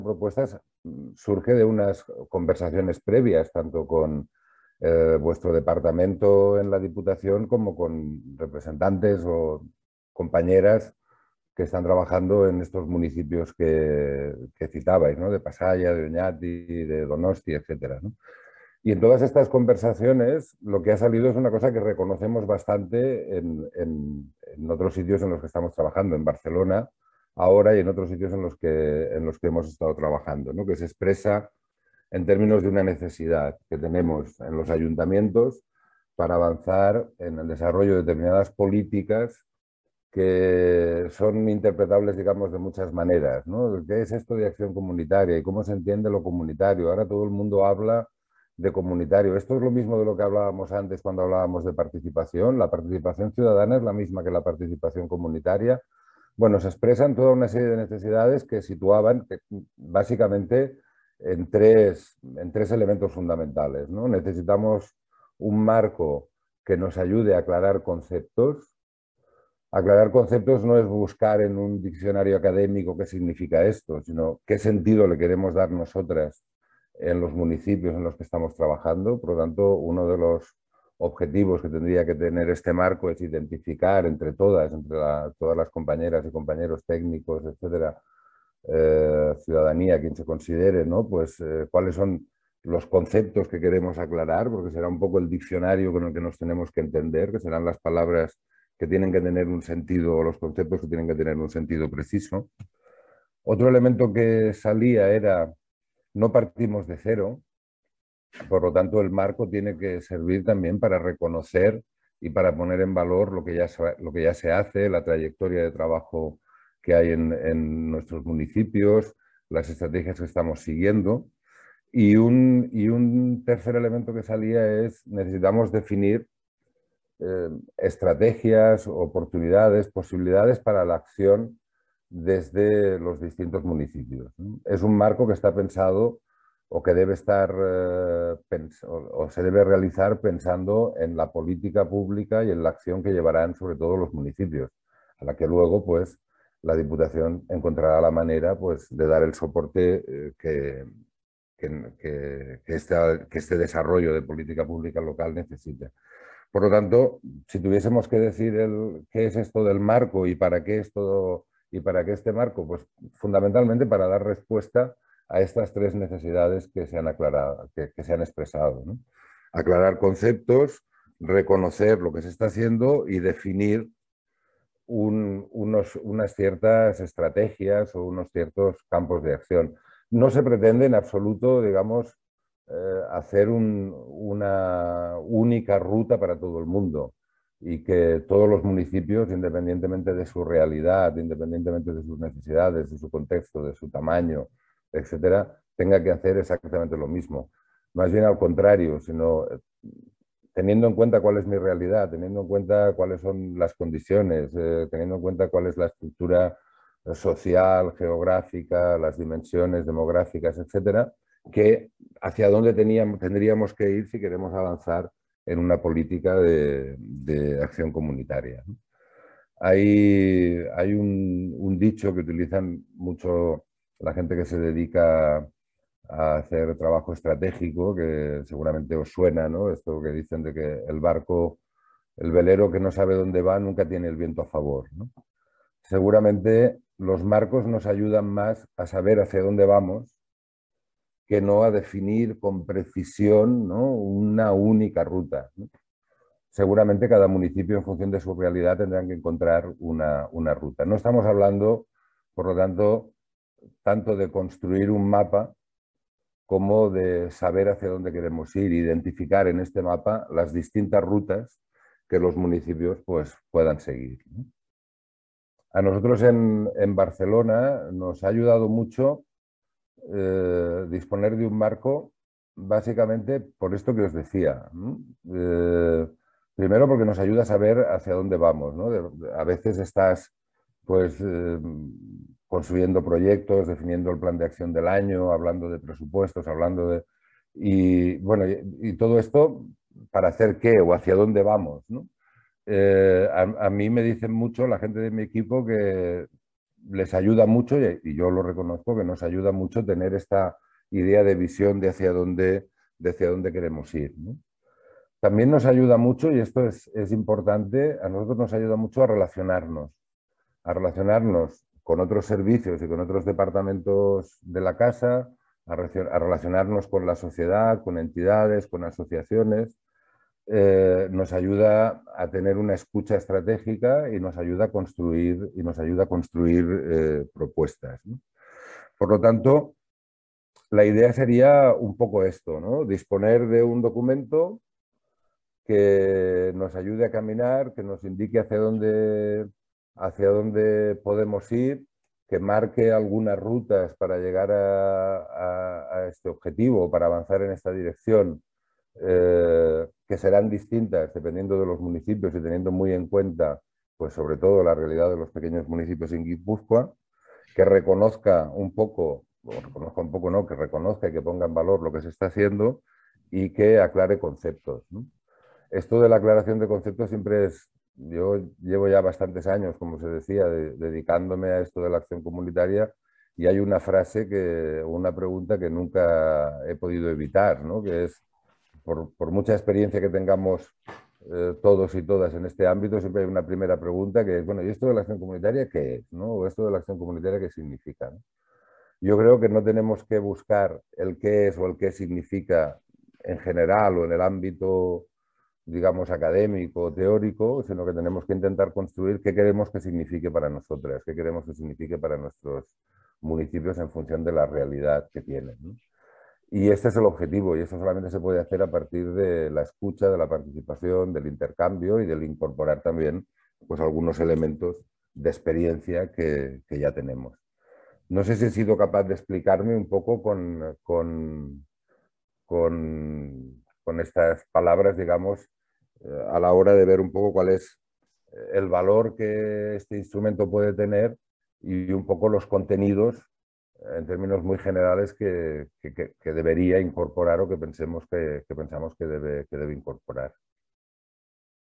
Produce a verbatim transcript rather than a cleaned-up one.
Propuestas surge de unas conversaciones previas, tanto con eh, vuestro departamento en la Diputación como con representantes o compañeras que están trabajando en estos municipios que, que citabais, ¿no? De Pasaia, de Oñati, de Donosti, etcétera, ¿no? Y en todas estas conversaciones lo que ha salido es una cosa que reconocemos bastante en, en, en otros sitios en los que estamos trabajando, en Barcelona ahora y en otros sitios en los que, en los que hemos estado trabajando, ¿no? Que se expresa en términos de una necesidad que tenemos en los ayuntamientos para avanzar en el desarrollo de determinadas políticas que son interpretables, digamos, de muchas maneras, ¿no? ¿Qué es esto de acción comunitaria y cómo se entiende lo comunitario? Ahora todo el mundo habla de comunitario. Esto es lo mismo de lo que hablábamos antes cuando hablábamos de participación. La participación ciudadana es la misma que la participación comunitaria. Bueno, se expresan toda una serie de necesidades que situaban que, básicamente en tres, en tres elementos fundamentales, ¿no? Necesitamos un marco que nos ayude a aclarar conceptos. Aclarar conceptos no es buscar en un diccionario académico qué significa esto, sino qué sentido le queremos dar nosotras en los municipios en los que estamos trabajando. Por lo tanto, uno de los objetivos que tendría que tener este marco es identificar entre todas, entre la, todas las compañeras y compañeros técnicos, etcétera, eh, ciudadanía, quien se considere, ¿no? Pues eh, cuáles son los conceptos que queremos aclarar, porque será un poco el diccionario con el que nos tenemos que entender, que serán las palabras que tienen que tener un sentido, o los conceptos que tienen que tener un sentido preciso. Otro elemento que salía era, no partimos de cero, por lo tanto el marco tiene que servir también para reconocer y para poner en valor lo que ya se, lo que ya se hace, la trayectoria de trabajo que hay en, en nuestros municipios, las estrategias que estamos siguiendo. Y un, y un tercer elemento que salía es, necesitamos definir eh, estrategias, oportunidades, posibilidades para la acción desde los distintos municipios, ¿no? Es un marco que está pensado o que debe estar eh, pens o, o se debe realizar pensando en la política pública y en la acción que llevarán sobre todo los municipios, a la que luego pues la Diputación encontrará la manera pues de dar el soporte eh, que, que, que, que, este, que este desarrollo de política pública local necesita. Por lo tanto, si tuviésemos que decir el, qué es esto del marco y para qué es todo y para qué este marco, pues fundamentalmente para dar respuesta a estas tres necesidades que se han aclarado, que, que se han expresado, ¿no? Aclarar conceptos, reconocer lo que se está haciendo y definir un, unos, unas ciertas estrategias o unos ciertos campos de acción. No se pretende en absoluto, digamos, eh, hacer un, una única ruta para todo el mundo y que todos los municipios, independientemente de su realidad, independientemente de sus necesidades, de su contexto, de su tamaño, etcétera, tenga que hacer exactamente lo mismo. Más bien al contrario, sino teniendo en cuenta cuál es mi realidad, teniendo en cuenta cuáles son las condiciones, eh, teniendo en cuenta cuál es la estructura social, geográfica, las dimensiones demográficas, etcétera, que hacia dónde teníamos, tendríamos que ir si queremos avanzar en una política de, de acción comunitaria, ¿no? Hay, hay un, un dicho que utilizan mucho la gente que se dedica a hacer trabajo estratégico, que seguramente os suena, ¿no? Esto que dicen de que el barco, el velero que no sabe dónde va, nunca tiene el viento a favor, ¿no? Seguramente los marcos nos ayudan más a saber hacia dónde vamos que no a definir con precisión, ¿no?, una única ruta, ¿no? Seguramente cada municipio, en función de su realidad, tendrán que encontrar una, una ruta. No estamos hablando, por lo tanto, tanto de construir un mapa como de saber hacia dónde queremos ir, identificar en este mapa las distintas rutas que los municipios pues, puedan seguir, ¿no? A nosotros en, en Barcelona nos ha ayudado mucho eh, disponer de un marco, básicamente por esto que os decía, ¿no? Eh, primero porque nos ayuda a saber hacia dónde vamos, ¿no? De, a veces estás pues eh, construyendo proyectos, definiendo el plan de acción del año, hablando de presupuestos, hablando de... Y bueno, y, y todo esto para hacer qué o hacia dónde vamos, ¿no? Eh, a, a mí me dicen mucho la gente de mi equipo que les ayuda mucho, y, y yo lo reconozco, que nos ayuda mucho tener esta idea de visión de hacia dónde, de hacia dónde queremos ir, ¿no? También nos ayuda mucho, y esto es, es importante, a nosotros nos ayuda mucho a relacionarnos, a relacionarnos con otros servicios y con otros departamentos de la casa, a, a relacionarnos con la sociedad, con entidades, con asociaciones. Eh, nos ayuda a tener una escucha estratégica y nos ayuda a construir, y nos ayuda a construir eh, propuestas, ¿no? Por lo tanto, la idea sería un poco esto, ¿no? Disponer de un documento que nos ayude a caminar, que nos indique hacia dónde, hacia dónde podemos ir, que marque algunas rutas para llegar a, a, a este objetivo, para avanzar en esta dirección, eh, que serán distintas dependiendo de los municipios y teniendo muy en cuenta, pues sobre todo la realidad de los pequeños municipios en Guipúzcoa, que reconozca un poco, o reconozca un poco no, que reconozca y que ponga en valor lo que se está haciendo y que aclare conceptos, ¿no? Esto de la aclaración de conceptos siempre es, yo llevo ya bastantes años, como se decía, de, dedicándome a esto de la acción comunitaria, y hay una frase, que, una pregunta que nunca he podido evitar, ¿no? Que es, por, por mucha experiencia que tengamos eh, todos y todas en este ámbito, siempre hay una primera pregunta que es, bueno, ¿y esto de la acción comunitaria qué es? ¿No? ¿O esto de la acción comunitaria qué significa? ¿No? Yo creo que no tenemos que buscar el qué es o el qué significa en general o en el ámbito, digamos, académico o teórico, sino que tenemos que intentar construir qué queremos que signifique para nosotras, qué queremos que signifique para nuestros municipios en función de la realidad que tienen, ¿no? Y este es el objetivo, y eso solamente se puede hacer a partir de la escucha, de la participación, del intercambio y del incorporar también, pues, algunos elementos de experiencia que, que ya tenemos. No sé si he sido capaz de explicarme un poco con, con, con, con estas palabras, digamos, eh, a la hora de ver un poco cuál es el valor que este instrumento puede tener y un poco los contenidos, eh, en términos muy generales, que, que, que debería incorporar o que pensemos que, que pensamos que debe, que debe incorporar.